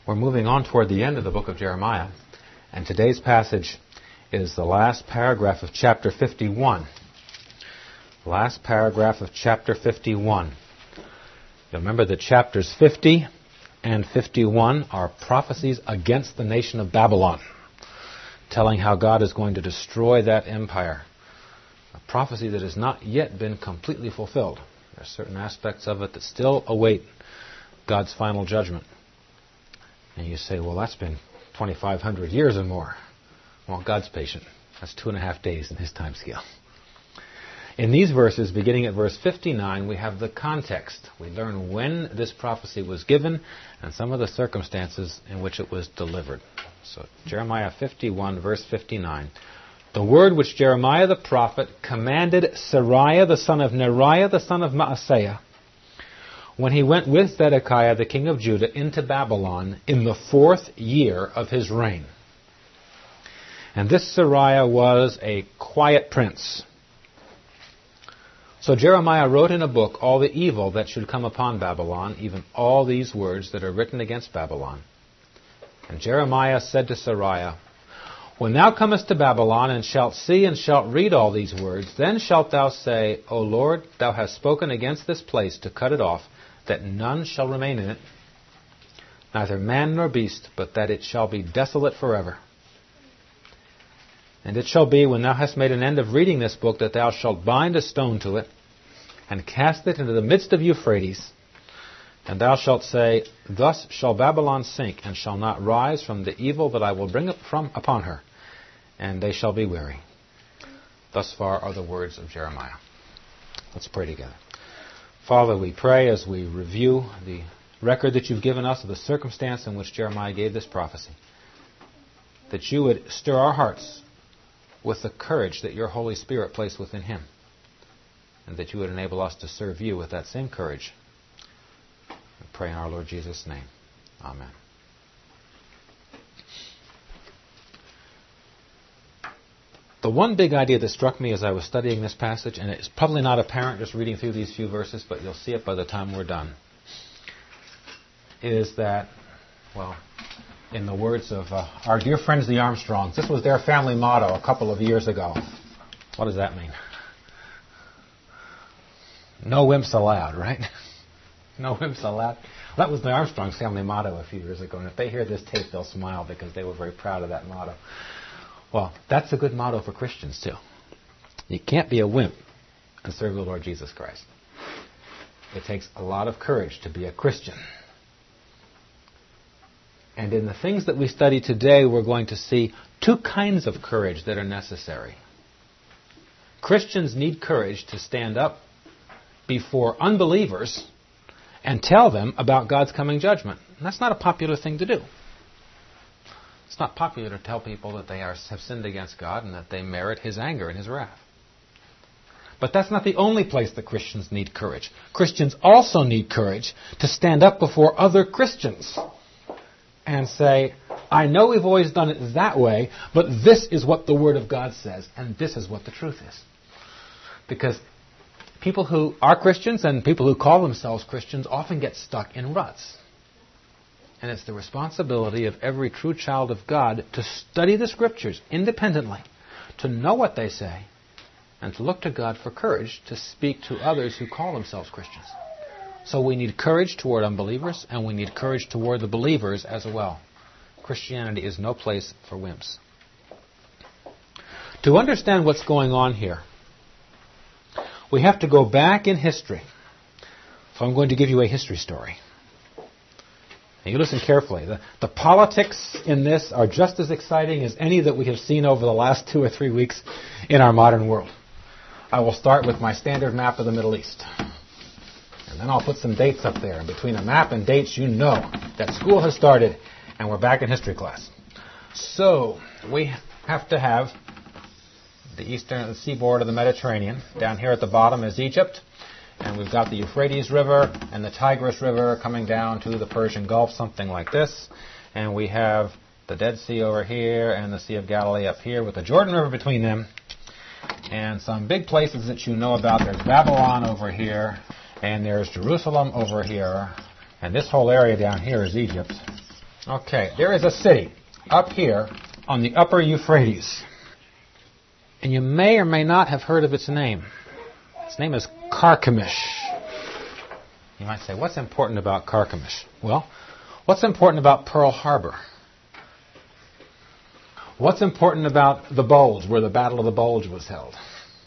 We're moving on toward the end of the book of Jeremiah, and today's passage is the last paragraph of chapter 51. Last paragraph of chapter 51. You'll remember that chapters 50 and 51 are prophecies against the nation of Babylon, telling how God is going to destroy that empire. A prophecy that has not yet been completely fulfilled. There are certain aspects of it that still await God's final judgment. And you say, well, that's been 2,500 years or more. Well, God's patient. That's 2.5 days in His time scale. In these verses, beginning at verse 59, we have the context. We learn when this prophecy was given and some of the circumstances in which it was delivered. So, Jeremiah 51, verse 59. The word which Jeremiah the prophet commanded Seraiah the son of Neriah the son of Maaseiah, when he went with Zedekiah the king of Judah into Babylon in the 4th year of his reign. And this Seraiah was a quiet prince. So Jeremiah wrote in a book all the evil that should come upon Babylon, even all these words that are written against Babylon. And Jeremiah said to Seraiah, when thou comest to Babylon, and shalt see and shalt read all these words, then shalt thou say, O Lord, thou hast spoken against this place to cut it off, that none shall remain in it, neither man nor beast, but that it shall be desolate forever. And it shall be, when thou hast made an end of reading this book, that thou shalt bind a stone to it, and cast it into the midst of Euphrates, and thou shalt say, thus shall Babylon sink, and shall not rise from the evil that I will bring upon her, and they shall be weary. Thus far are the words of Jeremiah. Let's pray together. Father, we pray as we review the record that you've given us of the circumstance in which Jeremiah gave this prophecy, that you would stir our hearts with the courage that your Holy Spirit placed within him, and that you would enable us to serve you with that same courage. We pray in our Lord Jesus' name. Amen. The one big idea that struck me as I was studying this passage, and it's probably not apparent just reading through these few verses, but you'll see it by the time we're done, is that, well, in the words of our dear friends the Armstrongs, this was their family motto a couple of years ago. What does that mean? No wimps allowed, right? No wimps allowed. That was the Armstrongs' family motto a few years ago, and if they hear this tape, they'll smile because they were very proud of that motto. Well, that's a good motto for Christians, too. You can't be a wimp and serve the Lord Jesus Christ. It takes a lot of courage to be a Christian. And in the things that we study today, we're going to see two kinds of courage that are necessary. Christians need courage to stand up before unbelievers and tell them about God's coming judgment. And that's not a popular thing to do. It's not popular to tell people that they have sinned against God and that they merit His anger and His wrath. But that's not the only place that Christians need courage. Christians also need courage to stand up before other Christians and say, I know we've always done it that way, but this is what the Word of God says, and this is what the truth is. Because people who are Christians and people who call themselves Christians often get stuck in ruts. And it's the responsibility of every true child of God to study the Scriptures independently, to know what they say, and to look to God for courage to speak to others who call themselves Christians. So we need courage toward unbelievers, and we need courage toward the believers as well. Christianity is no place for wimps. To understand what's going on here, we have to go back in history. So I'm going to give you a history story. And you listen carefully. The politics in this are just as exciting as any that we have seen over the last 2 or 3 weeks in our modern world. I will start with my standard map of the Middle East. And then I'll put some dates up there. And between a map and dates, you know that school has started and we're back in history class. So we have to have the eastern seaboard of the Mediterranean. Down here at the bottom is Egypt. And we've got the Euphrates River and the Tigris River coming down to the Persian Gulf, something like this. And we have the Dead Sea over here and the Sea of Galilee up here with the Jordan River between them. And some big places that you know about. There's Babylon over here, and there's Jerusalem over here. And this whole area down here is Egypt. Okay, there is a city up here on the upper Euphrates. And you may or may not have heard of its name. Its name is Carchemish. You might say, what's important about Carchemish? Well, what's important about Pearl Harbor? What's important about the Bulge, where the Battle of the Bulge was held?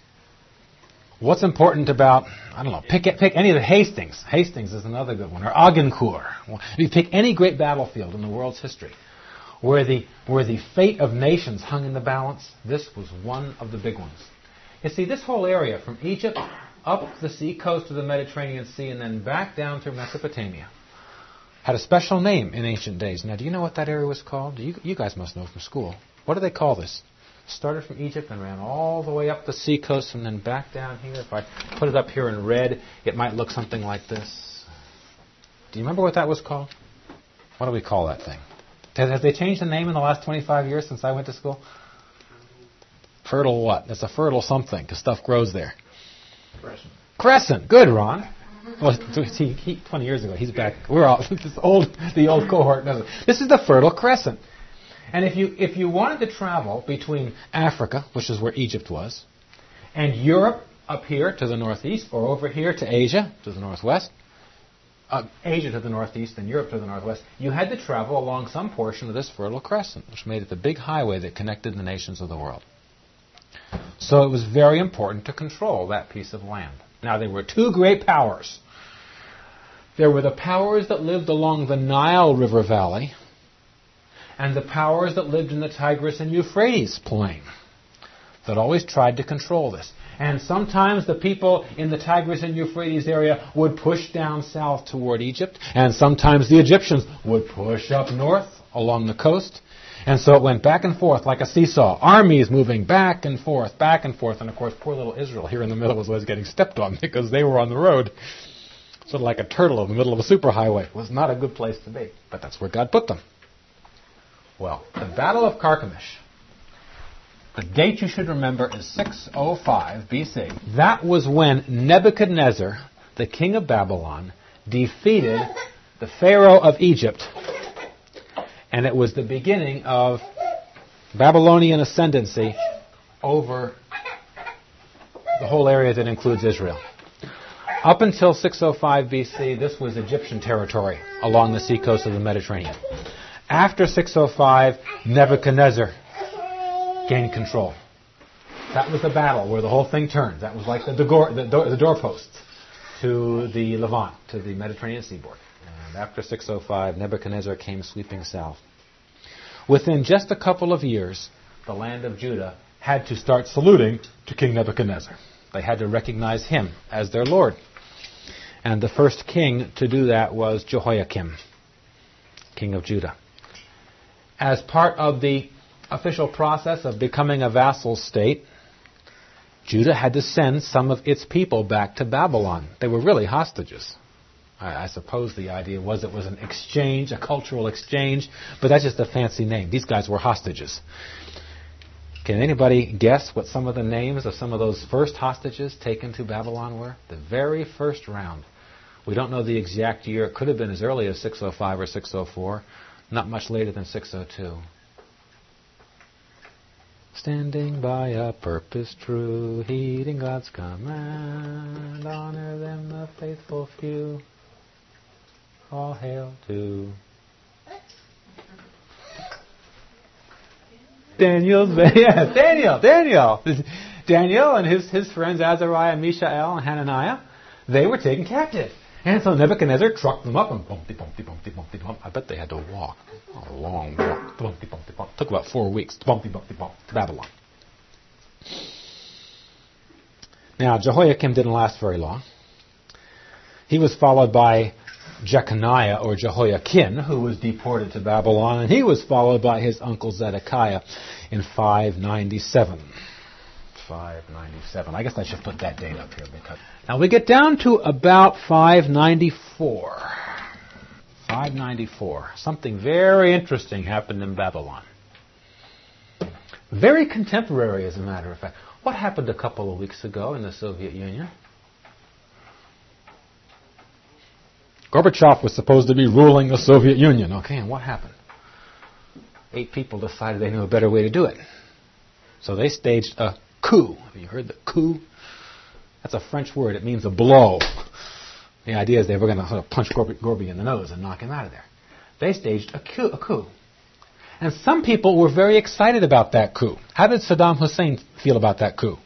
What's important about, I don't know, pick any of the Hastings. Hastings is another good one. Or Agincourt. If you pick any great battlefield in the world's history where the fate of nations hung in the balance, this was one of the big ones. You see, this whole area from Egypt up the sea coast of the Mediterranean Sea and then back down through Mesopotamia had a special name in ancient days. Now, do you know what that area was called? You guys must know from school. What do they call this? Started from Egypt and ran all the way up the sea coast and then back down here. If I put it up here in red, it might look something like this. Do you remember what that was called? What do we call that thing? Have they changed the name in the last 25 years since I went to school? Fertile what? It's a fertile something because stuff grows there. Crescent. Crescent. Good, Ron. Well, 20 years ago, he's back. We're all the old cohort knows it. This is the Fertile Crescent. And if you wanted to travel between Africa, which is where Egypt was, and Europe up here to the northeast, or over here to Asia to the northwest, Asia to the northeast and Europe to the northwest, you had to travel along some portion of this Fertile Crescent, which made it the big highway that connected the nations of the world. So it was very important to control that piece of land. Now, there were two great powers. There were the powers that lived along the Nile River Valley, and the powers that lived in the Tigris and Euphrates plain that always tried to control this. And sometimes the people in the Tigris and Euphrates area would push down south toward Egypt, and sometimes the Egyptians would push up north along the coast. And so it went back and forth like a seesaw. Armies moving back and forth, and of course poor little Israel here in the middle was always getting stepped on because they were on the road. Sort of like a turtle in the middle of a superhighway. It was not a good place to be, but that's where God put them. Well, the Battle of Carchemish, the date you should remember is 605 BC. That was when Nebuchadnezzar, the king of Babylon, defeated the Pharaoh of Egypt. And it was the beginning of Babylonian ascendancy over the whole area that includes Israel. Up until 605 BC, this was Egyptian territory along the seacoast of the Mediterranean. After 605, Nebuchadnezzar gained control. That was the battle where the whole thing turned. That was like the doorposts to the Levant, to the Mediterranean seaboard. And after 605, Nebuchadnezzar came sweeping south. Within just a couple of years, the land of Judah had to start saluting to King Nebuchadnezzar. They had to recognize him as their Lord. And the first king to do that was Jehoiakim, king of Judah. As part of the official process of becoming a vassal state, Judah had to send some of its people back to Babylon. They were really hostages. I suppose the idea was it was an exchange, a cultural exchange, but that's just a fancy name. These guys were hostages. Can anybody guess what some of the names of some of those first hostages taken to Babylon were? The very first round. We don't know the exact year. It could have been as early as 605 or 604. Not much later than 602. Standing by a purpose true, heeding God's command, honor them the faithful few. All hail to Daniel and his friends Azariah, Mishael, and Hananiah, they were taken captive. And so Nebuchadnezzar trucked them up and bumpty, bumpty, bumpty, bumpty, bump. I bet they had to walk. A long walk. Bumpty, bumpty, bump. Took about 4 weeks. Bumpty, bumpty, bump to Babylon. Now, Jehoiakim didn't last very long. He was followed by Jeconiah or Jehoiakim, who was deported to Babylon, and he was followed by his uncle Zedekiah in 597. 597. I guess I should put that date up here because now we get down to about 594. 594. Something very interesting happened in Babylon. Very contemporary, as a matter of fact. What happened a couple of weeks ago in the Soviet Union? Gorbachev was supposed to be ruling the Soviet Union. Okay, and what happened? 8 people decided they knew a better way to do it. So they staged a coup. Have you heard the coup? That's a French word. It means a blow. The idea is they were going to sort of punch Gorby in the nose and knock him out of there. They staged a coup. And some people were very excited about that coup. How did Saddam Hussein feel about that coup?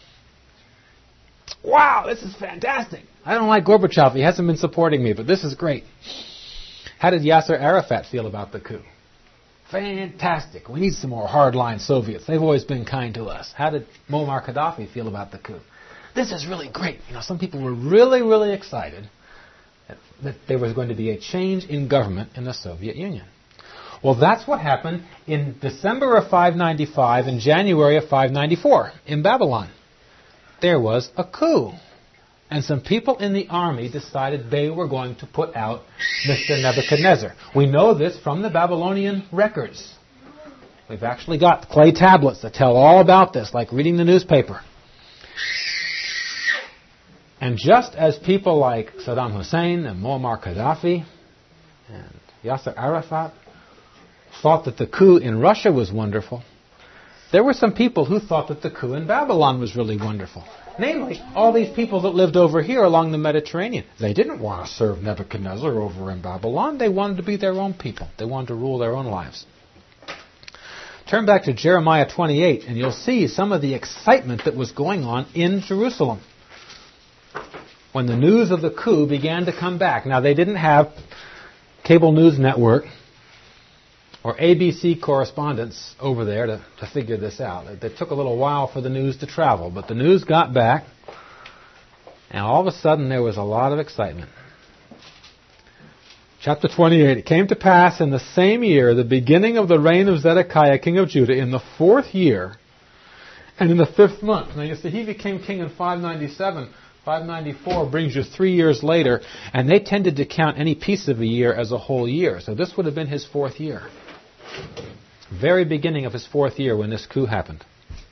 Wow, this is fantastic. I don't like Gorbachev. He hasn't been supporting me, but this is great. How did Yasser Arafat feel about the coup? Fantastic. We need some more hardline Soviets. They've always been kind to us. How did Muammar Gaddafi feel about the coup? This is really great. Some people were really, really excited that there was going to be a change in government in the Soviet Union. Well, that's what happened in December of 595 and January of 594 in Babylon. There was a coup. And some people in the army decided they were going to put out Mr. Nebuchadnezzar. We know this from the Babylonian records. We've actually got clay tablets that tell all about this, like reading the newspaper. And just as people like Saddam Hussein and Muammar Gaddafi and Yasser Arafat thought that the coup in Russia was wonderful, there were some people who thought that the coup in Babylon was really wonderful. Namely, all these people that lived over here along the Mediterranean. They didn't want to serve Nebuchadnezzar over in Babylon. They wanted to be their own people. They wanted to rule their own lives. Turn back to Jeremiah 28, and you'll see some of the excitement that was going on in Jerusalem when the news of the coup began to come back. Now, they didn't have cable news network or ABC correspondents over there to figure this out. It took a little while for the news to travel, but the news got back, and all of a sudden there was a lot of excitement. Chapter 28, it came to pass in the same year, the beginning of the reign of Zedekiah, king of Judah, in the 4th year, and in the 5th month. Now you see, he became king in 597. 594 brings you 3 years later, and they tended to count any piece of a year as a whole year. So this would have been his 4th year. Very beginning of his 4th year when this coup happened.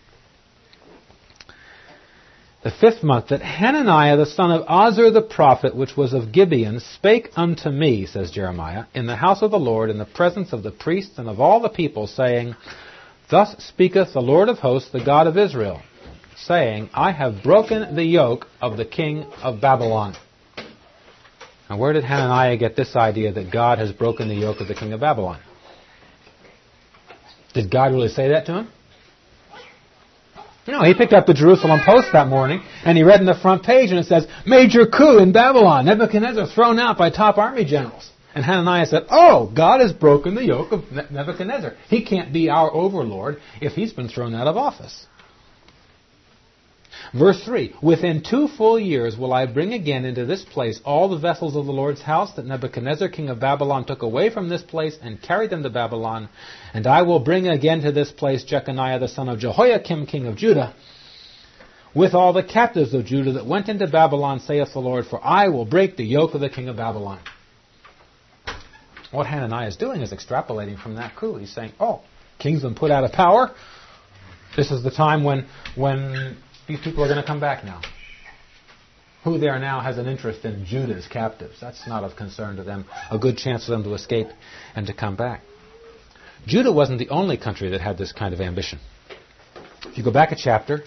The 5th month, that Hananiah the son of Azur the prophet, which was of Gibeon, spake unto me, says Jeremiah, in the house of the Lord, in the presence of the priests and of all the people, saying, Thus speaketh the Lord of hosts, the God of Israel, saying, I have broken the yoke of the king of Babylon. Now, where did Hananiah get this idea that God has broken the yoke of the king of Babylon? Did God really say that to him? No, he picked up the Jerusalem Post that morning, and he read in the front page, and it says, Major coup in Babylon, Nebuchadnezzar thrown out by top army generals. And Hananiah said, oh, God has broken the yoke of Nebuchadnezzar. He can't be our overlord if he's been thrown out of office. Verse 3, Within 2 full years will I bring again into this place all the vessels of the Lord's house that Nebuchadnezzar king of Babylon took away from this place and carried them to Babylon. And I will bring again to this place Jeconiah the son of Jehoiakim king of Judah, with all the captives of Judah that went into Babylon, saith the Lord, for I will break the yoke of the king of Babylon. What Hananiah is doing is extrapolating from that coup. He's saying, oh, king's been put out of power. This is the time when these people are going to come back now. Who there now has an interest in Judah's captives? That's not of concern to them. A good chance for them to escape and to come back. Judah wasn't the only country that had this kind of ambition. If you go back a chapter,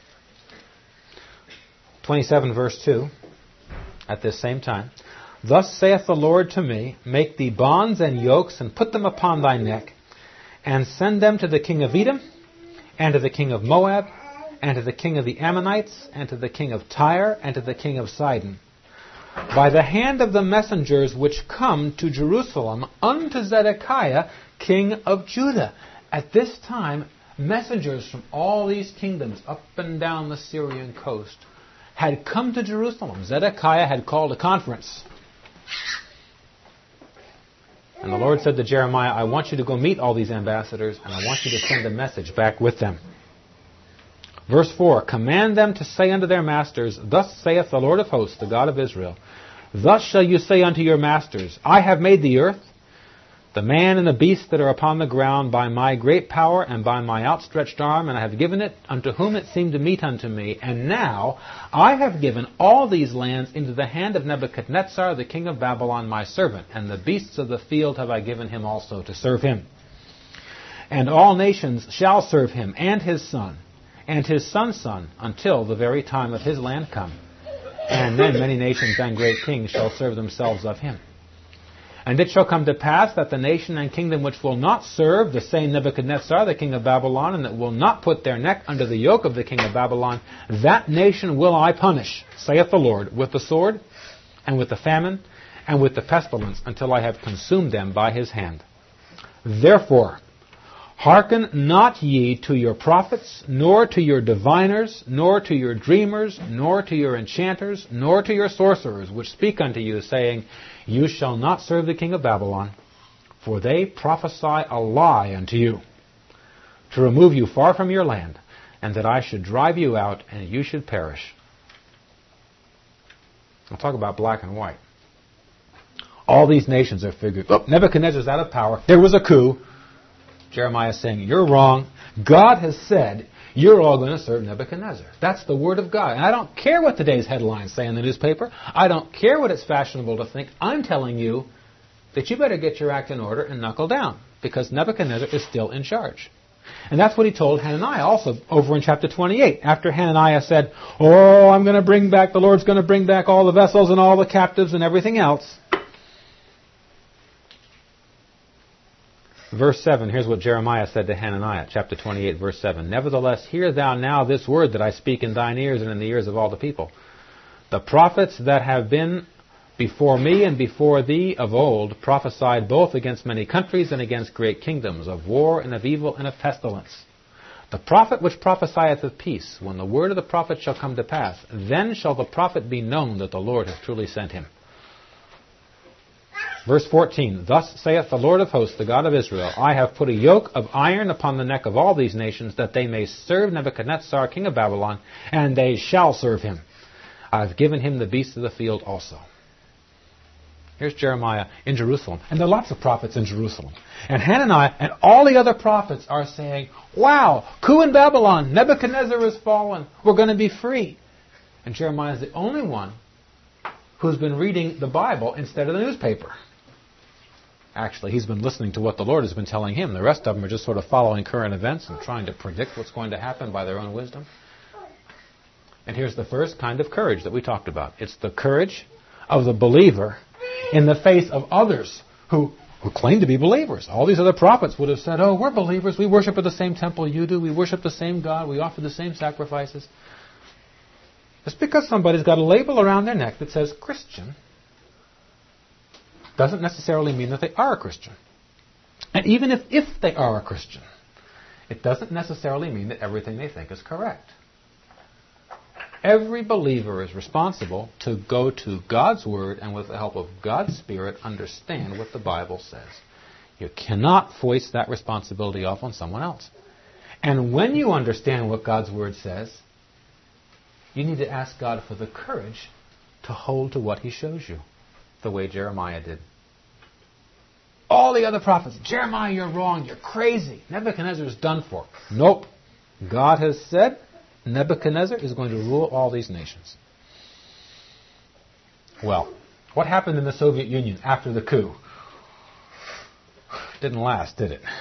27 verse 2, at this same time, Thus saith the Lord to me, Make thee bonds and yokes, and put them upon thy neck, and send them to the king of Edom, and to the king of Moab, and to the king of the Ammonites, and to the king of Tyre, and to the king of Sidon, by the hand of the messengers which come to Jerusalem unto Zedekiah, king of Judah. At this time, messengers from all these kingdoms up and down the Syrian coast had come to Jerusalem. Zedekiah had called a conference. And the Lord said to Jeremiah, I want you to go meet all these ambassadors, and I want you to send a message back with them. Verse 4, Command them to say unto their masters, Thus saith the Lord of hosts, the God of Israel, Thus shall you say unto your masters, I have made the earth, the man and the beast that are upon the ground, by my great power and by my outstretched arm, and I have given it unto whom it seemed to meet unto me. And now I have given all these lands into the hand of Nebuchadnezzar, the king of Babylon, my servant, and the beasts of the field have I given him also to serve him. And all nations shall serve him, and his son, and his son's son, until the very time of his land come. And then many nations and great kings shall serve themselves of him. And it shall come to pass that the nation and kingdom which will not serve the same Nebuchadnezzar, the king of Babylon, and that will not put their neck under the yoke of the king of Babylon, that nation will I punish, saith the Lord, with the sword, and with the famine, and with the pestilence, until I have consumed them by his hand. Therefore, hearken not ye to your prophets, nor to your diviners, nor to your dreamers, nor to your enchanters, nor to your sorcerers, which speak unto you, saying, You shall not serve the king of Babylon, for they prophesy a lie unto you, to remove you far from your land, and that I should drive you out, and you should perish. I'll talk about black and white. All these nations are figured, Nebuchadnezzar's out of power, there was a coup. Jeremiah is saying, you're wrong. God has said, you're all going to serve Nebuchadnezzar. That's the word of God. And I don't care what today's headlines say in the newspaper. I don't care what it's fashionable to think. I'm telling you that you better get your act in order and knuckle down, because Nebuchadnezzar is still in charge. And that's what he told Hananiah also over in chapter 28. After Hananiah said, I'm going to bring back, the Lord's going to bring back all the vessels and all the captives and everything else. Verse 7, here's what Jeremiah said to Hananiah, chapter 28, verse 7. Nevertheless, hear thou now this word that I speak in thine ears and in the ears of all the people. The prophets that have been before me and before thee of old prophesied both against many countries and against great kingdoms, of war and of evil and of pestilence. The prophet which prophesieth of peace, when the word of the prophet shall come to pass, then shall the prophet be known that the Lord hath truly sent him. Verse 14, Thus saith the Lord of hosts, the God of Israel, I have put a yoke of iron upon the neck of all these nations, that they may serve Nebuchadnezzar, king of Babylon, and they shall serve him. I have given him the beasts of the field also. Here's Jeremiah in Jerusalem. And there are lots of prophets in Jerusalem. And Hananiah and all the other prophets are saying, wow, coup in Babylon, Nebuchadnezzar has fallen, we're going to be free. And Jeremiah is the only one who's been reading the Bible instead of the newspaper. Actually, he's been listening to what the Lord has been telling him. The rest of them are just sort of following current events and trying to predict what's going to happen by their own wisdom. And here's the first kind of courage that we talked about. It's the courage of the believer in the face of others who claim to be believers. All these other prophets would have said, we're believers. We worship at the same temple you do. We worship the same God. We offer the same sacrifices. Just because somebody's got a label around their neck that says Christian doesn't necessarily mean that they are a Christian. And even if they are a Christian, it doesn't necessarily mean that everything they think is correct. Every believer is responsible to go to God's Word and with the help of God's Spirit understand what the Bible says. You cannot foist that responsibility off on someone else. And when you understand what God's Word says, you need to ask God for the courage to hold to what He shows you, the way Jeremiah did. All the other prophets, Jeremiah, you're wrong, you're crazy. Nebuchadnezzar is done for. Nope. God has said Nebuchadnezzar is going to rule all these nations. Well, what happened in the Soviet Union after the coup? Didn't last, did it?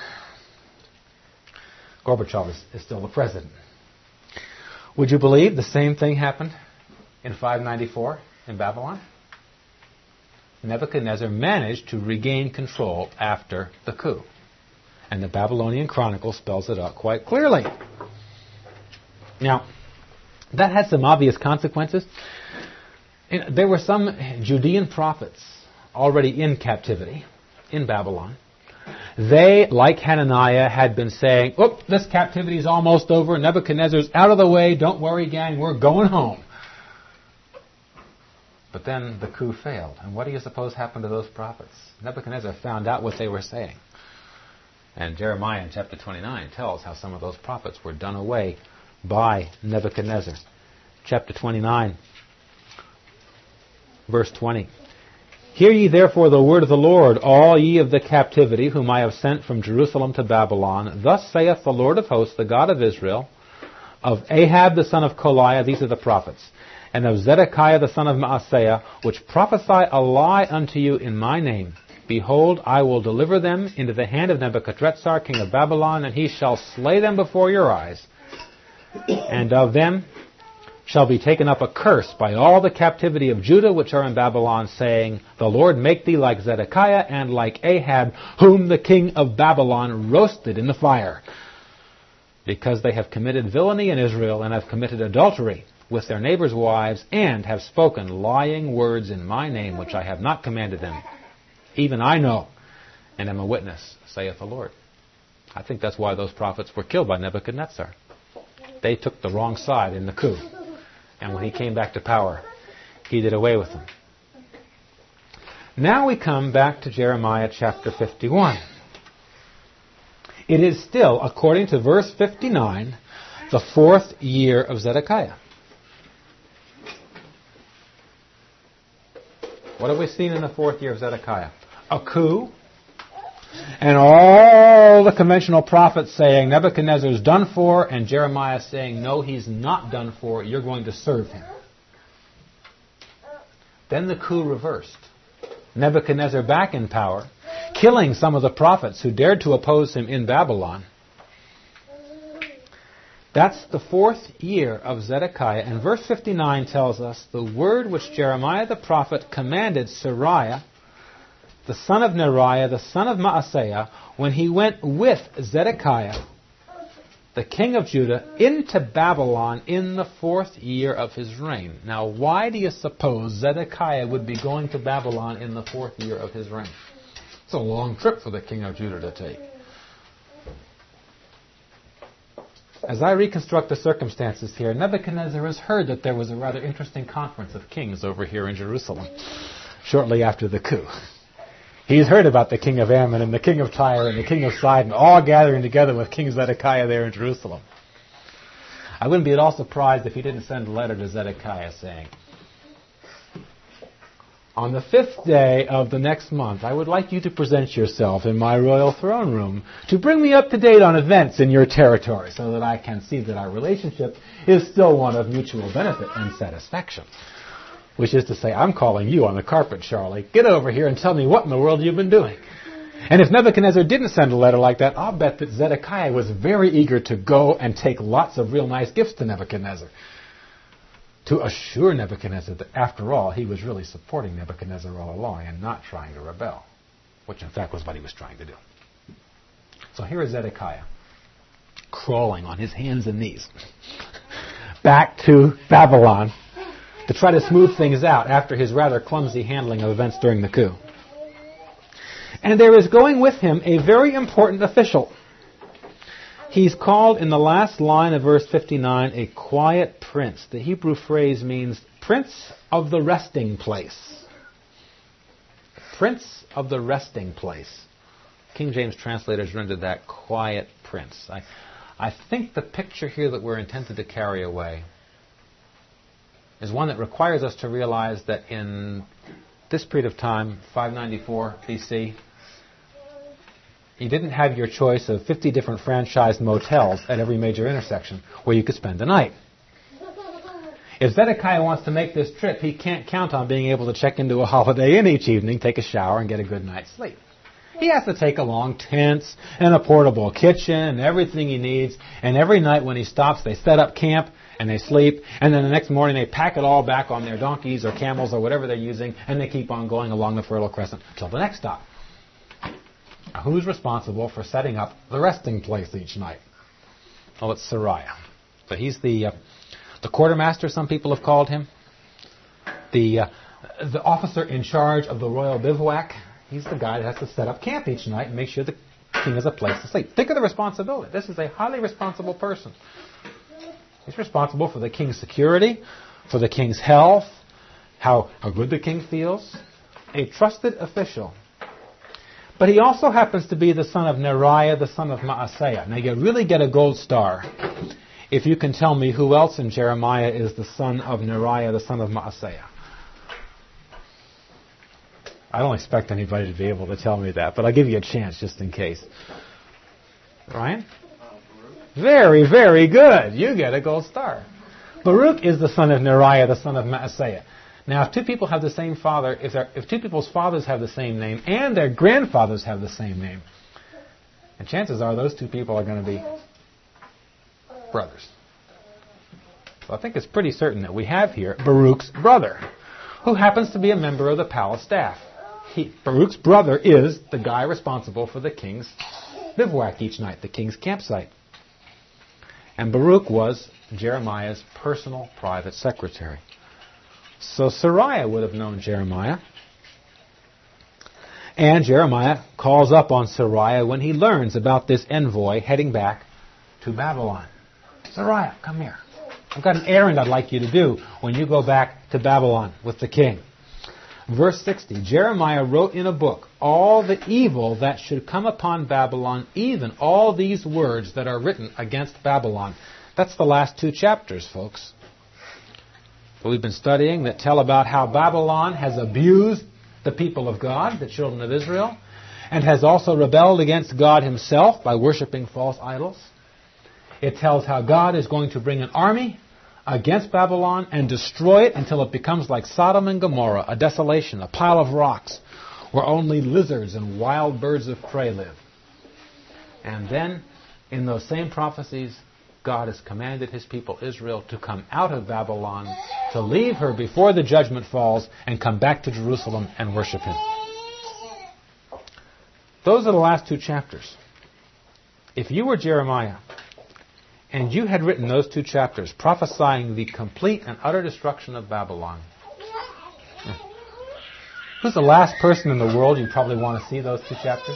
Gorbachev is still the president. Would you believe the same thing happened in 594 in Babylon? Nebuchadnezzar managed to regain control after the coup. And the Babylonian Chronicle spells it out quite clearly. Now, that had some obvious consequences. There were some Judean prophets already in captivity in Babylon. They, like Hananiah, had been saying, this captivity is almost over. Nebuchadnezzar's out of the way. Don't worry, gang. We're going home. But then the coup failed. And what do you suppose happened to those prophets? Nebuchadnezzar found out what they were saying. And Jeremiah in chapter 29 tells how some of those prophets were done away by Nebuchadnezzar. Chapter 29, verse 20. Hear ye therefore the word of the Lord, all ye of the captivity, whom I have sent from Jerusalem to Babylon. Thus saith the Lord of hosts, the God of Israel, of Ahab the son of Koliah, these are the prophets, and of Zedekiah the son of Maaseiah, which prophesy a lie unto you in my name. Behold, I will deliver them into the hand of Nebuchadrezzar, king of Babylon, and he shall slay them before your eyes. And of them shall be taken up a curse by all the captivity of Judah which are in Babylon, saying, The Lord make thee like Zedekiah and like Ahab, whom the king of Babylon roasted in the fire. Because they have committed villainy in Israel, and have committed adultery with their neighbors' wives, and have spoken lying words in my name, which I have not commanded them. Even I know, and am a witness, saith the Lord. I think that's why those prophets were killed by Nebuchadnezzar. They took the wrong side in the coup. And when he came back to power, he did away with them. Now we come back to Jeremiah chapter 51. It is still, according to verse 59, the 4th year of Zedekiah. What have we seen in the 4th year of Zedekiah? A coup. And all the conventional prophets saying Nebuchadnezzar is done for, and Jeremiah saying, no, he's not done for, you're going to serve him. Then the coup reversed. Nebuchadnezzar back in power, killing some of the prophets who dared to oppose him in Babylon. That's the 4th year of Zedekiah, and verse 59 tells us the word which Jeremiah the prophet commanded Seraiah, the son of Neriah, the son of Maaseiah, when he went with Zedekiah, the king of Judah, into Babylon in the 4th year of his reign. Now, why do you suppose Zedekiah would be going to Babylon in the 4th year of his reign? It's a long trip for the king of Judah to take. As I reconstruct the circumstances here, Nebuchadnezzar has heard that there was a rather interesting conference of kings over here in Jerusalem shortly after the coup. He's heard about the king of Ammon and the king of Tyre and the king of Sidon all gathering together with King Zedekiah there in Jerusalem. I wouldn't be at all surprised if he didn't send a letter to Zedekiah saying, on the 5th day of the next month, I would like you to present yourself in my royal throne room to bring me up to date on events in your territory so that I can see that our relationship is still one of mutual benefit and satisfaction. Which is to say, I'm calling you on the carpet, Charlie. Get over here and tell me what in the world you've been doing. And if Nebuchadnezzar didn't send a letter like that, I'll bet that Zedekiah was very eager to go and take lots of real nice gifts to Nebuchadnezzar, to assure Nebuchadnezzar that, after all, he was really supporting Nebuchadnezzar all along and not trying to rebel, which in fact was what he was trying to do. So here is Zedekiah, crawling on his hands and knees back to Babylon to try to smooth things out after his rather clumsy handling of events during the coup. And there is going with him a very important official. He's called in the last line of verse 59 a quiet prince. The Hebrew phrase means prince of the resting place. Prince of the resting place. King James translators rendered that quiet prince. I think the picture here that we're intended to carry away is one that requires us to realize that in this period of time, 594 BC, you didn't have your choice of 50 different franchised motels at every major intersection where you could spend the night. If Zedekiah wants to make this trip, he can't count on being able to check into a Holiday Inn each evening, take a shower, and get a good night's sleep. He has to take along tents and a portable kitchen and everything he needs, and every night when he stops, they set up camp and they sleep, and then the next morning they pack it all back on their donkeys or camels or whatever they're using, and they keep on going along the Fertile Crescent until the next stop. Now, who's responsible for setting up the resting place each night? Well, it's Seraiah. So he's the quartermaster, some people have called him. The officer in charge of the royal bivouac. He's the guy that has to set up camp each night and make sure the king has a place to sleep. Think of the responsibility. This is a highly responsible person. He's responsible for the king's security, for the king's health, how good the king feels. A trusted official. But he also happens to be the son of Neriah, the son of Maaseiah. Now you really get a gold star if you can tell me who else in Jeremiah is the son of Neriah, the son of Maaseiah. I don't expect anybody to be able to tell me that, but I'll give you a chance just in case. Ryan? Very, very good. You get a gold star. Baruch is the son of Neriah, the son of Maaseiah. Now, if two people have the same father, if two people's fathers have the same name and their grandfathers have the same name, and chances are those two people are going to be brothers. So I think it's pretty certain that we have here Baruch's brother, who happens to be a member of the palace staff. Baruch's brother is the guy responsible for the king's bivouac each night, the king's campsite. And Baruch was Jeremiah's personal private secretary. So Seraiah would have known Jeremiah. And Jeremiah calls up on Seraiah when he learns about this envoy heading back to Babylon. Seraiah, come here. I've got an errand I'd like you to do when you go back to Babylon with the king. Verse 60, Jeremiah wrote in a book all the evil that should come upon Babylon, even all these words that are written against Babylon. That's the last 2 chapters, folks. We've been studying that tell about how Babylon has abused the people of God, the children of Israel, and has also rebelled against God himself by worshiping false idols. It tells how God is going to bring an army against Babylon and destroy it until it becomes like Sodom and Gomorrah, a desolation, a pile of rocks, where only lizards and wild birds of prey live. And then, in those same prophecies, God has commanded his people Israel to come out of Babylon, to leave her before the judgment falls, and come back to Jerusalem and worship him. Those are the last 2 chapters. If you were Jeremiah, and you had written those 2 chapters prophesying the complete and utter destruction of Babylon, who's the last person in the world you probably want to see those 2 chapters?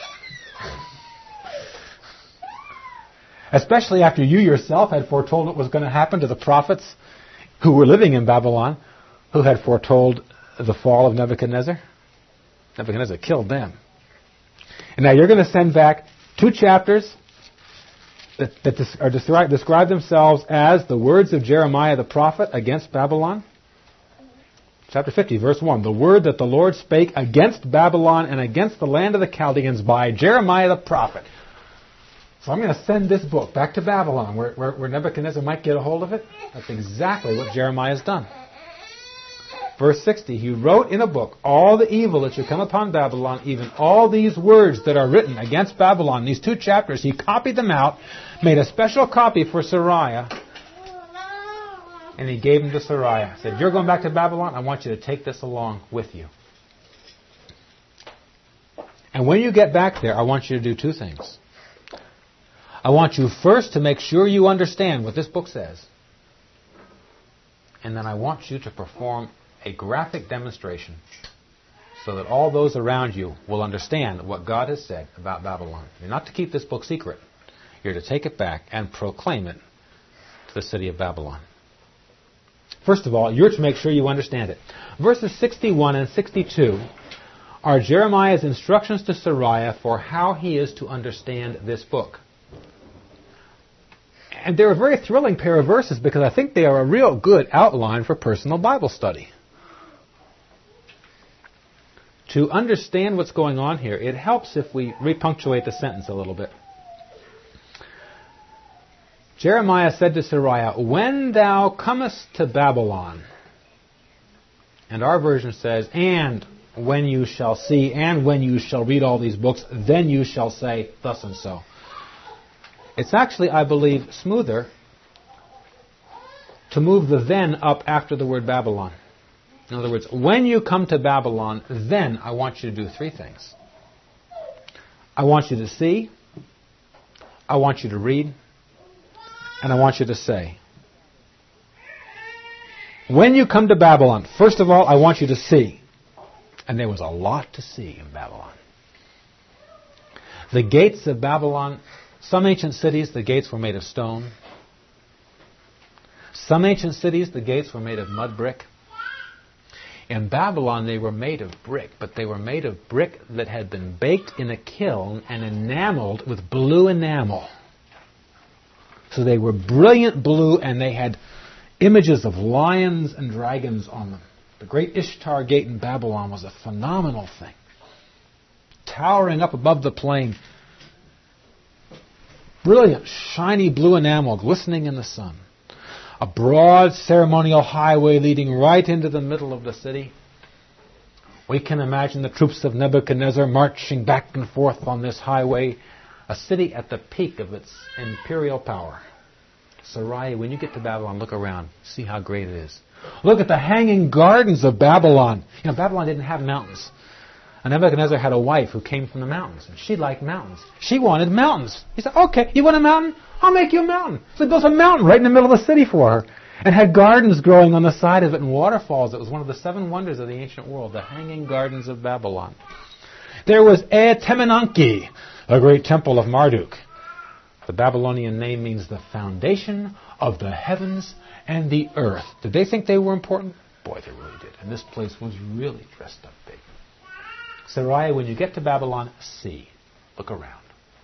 Especially after you yourself had foretold what was going to happen to the prophets who were living in Babylon, who had foretold the fall of Nebuchadnezzar. Nebuchadnezzar killed them. And now you're going to send back 2 chapters that describe themselves as the words of Jeremiah the prophet against Babylon. Chapter 50, verse 1. The word that the Lord spake against Babylon and against the land of the Chaldeans by Jeremiah the prophet. So I'm going to send this book back to Babylon where Nebuchadnezzar might get a hold of it. That's exactly what Jeremiah has done. Verse 60, he wrote in a book all the evil that should come upon Babylon, even all these words that are written against Babylon. These 2 chapters, he copied them out, made a special copy for Seraiah, and he gave them to Seraiah. He said, you're going back to Babylon, I want you to take this along with you. And when you get back there, I want you to do 2 things. I want you first to make sure you understand what this book says. And then I want you to perform a graphic demonstration so that all those around you will understand what God has said about Babylon. You're not to keep this book secret. You're to take it back and proclaim it to the city of Babylon. First of all, you're to make sure you understand it. Verses 61 and 62 are Jeremiah's instructions to Seraiah for how he is to understand this book. And they're a very thrilling pair of verses because I think they are a real good outline for personal Bible study. To understand what's going on here, it helps if we repunctuate the sentence a little bit. Jeremiah said to Seraiah, when thou comest to Babylon, and our version says, and when you shall see, and when you shall read all these books, then you shall say thus and so. It's actually, I believe, smoother to move the then up after the word Babylon. In other words, when you come to Babylon, then I want you to do 3 things. I want you to see, I want you to read, and I want you to say. When you come to Babylon, first of all, I want you to see. And there was a lot to see in Babylon. The gates of Babylon, some ancient cities, the gates were made of stone. Some ancient cities, the gates were made of mud brick. In Babylon, they were made of brick, but they were made of brick that had been baked in a kiln and enameled with blue enamel. So they were brilliant blue, and they had images of lions and dragons on them. The great Ishtar Gate in Babylon was a phenomenal thing. Towering up above the plain. Brilliant, shiny blue enamel glistening in the sun. a broad ceremonial highway leading right into the middle of the city. We can imagine the troops of Nebuchadnezzar marching back and forth on this highway, a city at the peak of its imperial power. Sariah, when you get to Babylon, look around. See how great it is. Look at the hanging gardens of Babylon. You know, Babylon didn't have mountains. And Nebuchadnezzar had a wife who came from the mountains, and she liked mountains. She wanted mountains. He said, okay, you want a mountain? I'll make you a mountain. So he built a mountain right in the middle of the city for her, and had gardens growing on the side of it and waterfalls. It was one of the 7 wonders of the ancient world, the hanging gardens of Babylon. There was Temenanki, a great temple of Marduk. The Babylonian name means the foundation of the heavens and the earth. Did they think they were important? Boy, they really did. And this place was really dressed up big. Sariah, when you get to Babylon, see. Look around.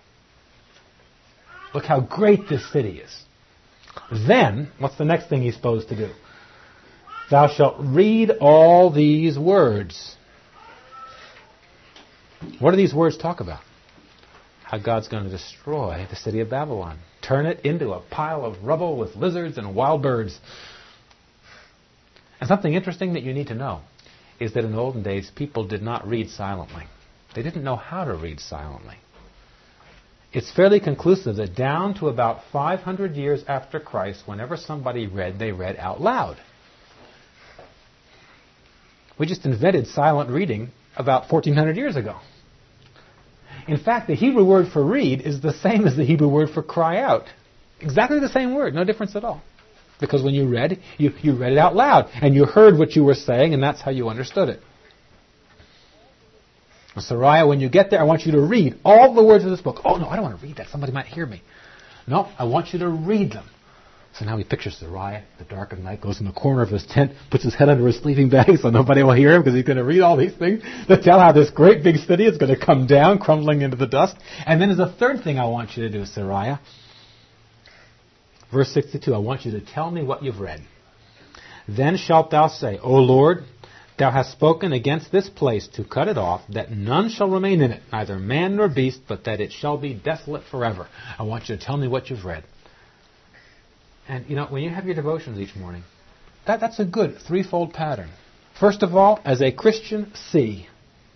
Look how great this city is. Then, what's the next thing he's supposed to do? Thou shalt read all these words. What do these words talk about? How God's going to destroy the city of Babylon. Turn it into a pile of rubble with lizards and wild birds. And something interesting that you need to know is that in olden days, people did not read silently. They didn't know how to read silently. It's fairly conclusive that down to about 500 years after Christ, whenever somebody read, they read out loud. We just invented silent reading about 1400 years ago. In fact, the Hebrew word for read is the same as the Hebrew word for cry out. Exactly the same word, no difference at all. Because when you read, you read it out loud, and you heard what you were saying, and that's how you understood it. Sariah, when you get there, I want you to read all the words of this book. Oh, no, I don't want to read that. Somebody might hear me. No, I want you to read them. So now he pictures Sariah, the dark of night, goes in the corner of his tent, puts his head under his sleeping bag so nobody will hear him because he's going to read all these things that tell how this great big city is going to come down, crumbling into the dust. And then there's a third thing I want you to do, Sariah. Verse 62, I want you to tell me what you've read. Then shalt thou say, O Lord, thou hast spoken against this place to cut it off, that none shall remain in it, neither man nor beast, but that it shall be desolate forever. I want you to tell me what you've read. And, you know, when you have your devotions each morning, that's a good threefold pattern. First of all, as a Christian, see.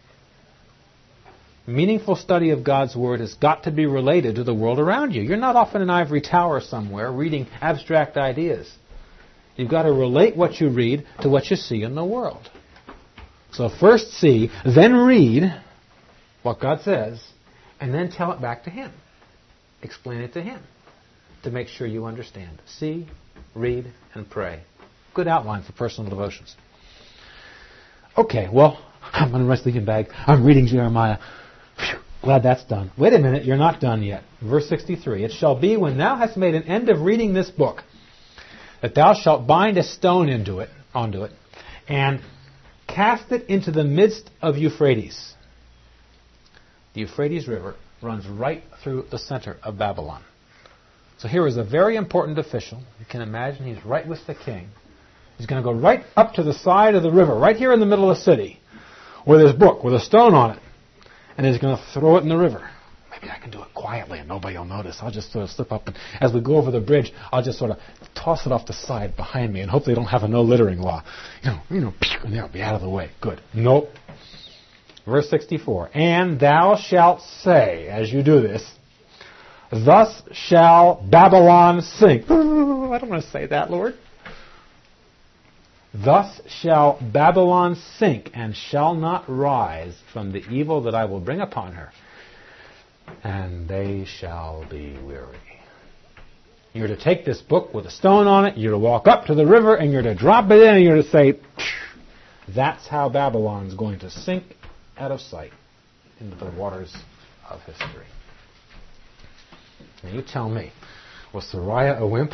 Meaningful study of God's Word has got to be related to the world around you. You're not off in an ivory tower somewhere reading abstract ideas. You've got to relate what you read to what you see in the world. So first see, then read what God says, and then tell it back to Him. Explain it to Him to make sure you understand. See, read, and pray. Good outline for personal devotions. Okay, well, I'm in my sleeping bag. I'm reading Jeremiah. Phew, glad that's done. Wait a minute, you're not done yet. Verse 63, It shall be when thou hast made an end of reading this book, that thou shalt bind a stone onto it, and cast it into the midst of Euphrates. The Euphrates River runs right through the center of Babylon. So here is a very important official. You can imagine he's right with the king. He's going to go right up to the side of the river, right here in the middle of the city, with his book, with a stone on it. And he's going to throw it in the river. Maybe I can do it quietly and nobody will notice. I'll just sort of slip up, and as we go over the bridge, I'll just sort of toss it off the side behind me and hope they don't have a no littering law. And they'll be out of the way. Good. Nope. Verse 64, And thou shalt say, as you do this, Thus shall Babylon sink. Ooh, I don't want to say that, Lord. Thus shall Babylon sink, and shall not rise from the evil that I will bring upon her. And they shall be weary. You're to take this book with a stone on it, you're to walk up to the river, and you're to drop it in, and you're to say, that's how Babylon's going to sink out of sight into the waters of history. Now you tell me, was Sariah a wimp?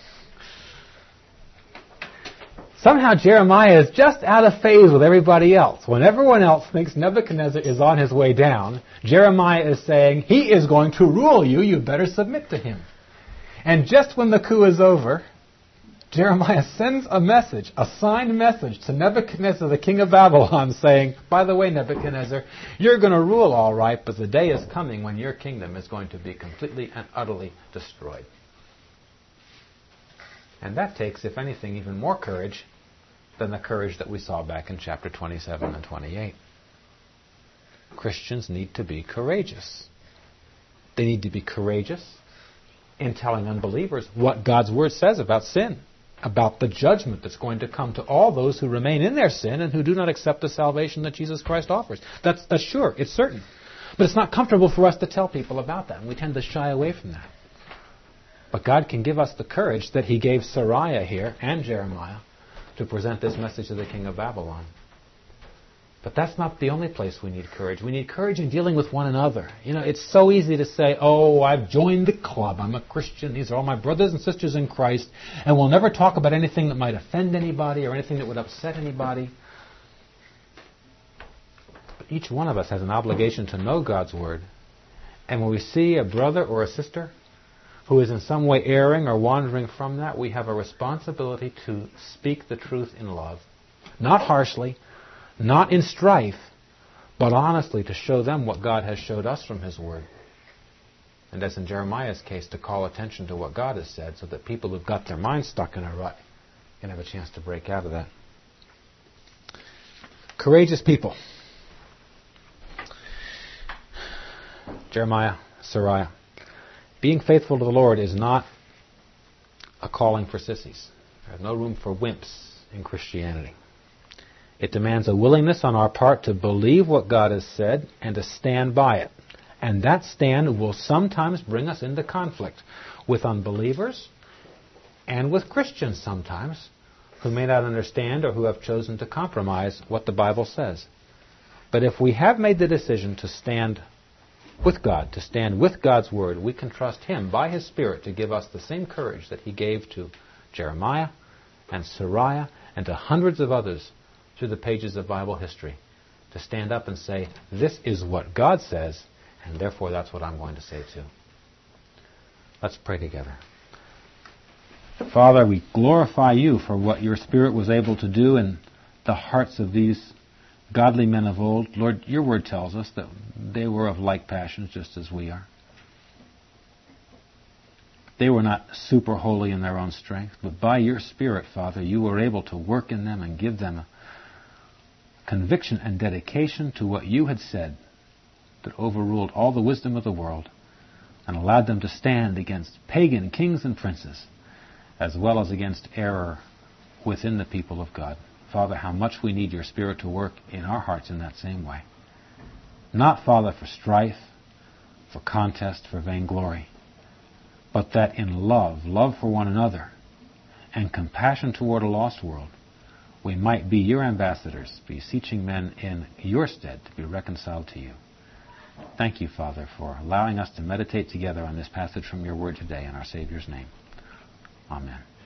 Somehow Jeremiah is just out of phase with everybody else. When everyone else thinks Nebuchadnezzar is on his way down, Jeremiah is saying, he is going to rule you, you better submit to him. And just when the coup is over, Jeremiah sends a message, a signed message to Nebuchadnezzar, the king of Babylon, saying, by the way, Nebuchadnezzar, you're going to rule all right, but the day is coming when your kingdom is going to be completely and utterly destroyed. And that takes, if anything, even more courage than the courage that we saw back in chapter 27 and 28. Christians need to be courageous. They need to be courageous in telling unbelievers what God's Word says about sin, about the judgment that's going to come to all those who remain in their sin and who do not accept the salvation that Jesus Christ offers. That's sure, it's certain. But it's not comfortable for us to tell people about that, and we tend to shy away from that. But God can give us the courage that He gave Sariah here and Jeremiah to present this message to the king of Babylon. But that's not the only place we need courage. We need courage in dealing with one another. You know, it's so easy to say, oh, I've joined the club. I'm a Christian. These are all my brothers and sisters in Christ. And we'll never talk about anything that might offend anybody or anything that would upset anybody. But each one of us has an obligation to know God's Word. And when we see a brother or a sister who is in some way erring or wandering from that, we have a responsibility to speak the truth in love. Not harshly, not in strife, but honestly to show them what God has showed us from His Word. And as in Jeremiah's case, to call attention to what God has said so that people who've got their minds stuck in a rut can have a chance to break out of that. Courageous people. Jeremiah, Sariah. Being faithful to the Lord is not a calling for sissies. There's no room for wimps in Christianity. It demands a willingness on our part to believe what God has said and to stand by it. And that stand will sometimes bring us into conflict with unbelievers and with Christians sometimes who may not understand or who have chosen to compromise what the Bible says. But if we have made the decision to stand with God, to stand with God's Word, we can trust Him by His Spirit to give us the same courage that He gave to Jeremiah and Sariah and to hundreds of others through the pages of Bible history, to stand up and say, this is what God says, and therefore that's what I'm going to say too. Let's pray together. Father, we glorify You for what Your Spirit was able to do in the hearts of these godly men of old. Lord, Your Word tells us that they were of like passions just as we are. They were not super holy in their own strength, but by Your Spirit, Father, You were able to work in them and give them a conviction and dedication to what You had said that overruled all the wisdom of the world and allowed them to stand against pagan kings and princes as well as against error within the people of God. Father, how much we need Your Spirit to work in our hearts in that same way. Not, Father, for strife, for contest, for vainglory, but that in love for one another, and compassion toward a lost world, we might be Your ambassadors, beseeching men in Your stead to be reconciled to You. Thank You, Father, for allowing us to meditate together on this passage from Your Word today in our Savior's name. Amen.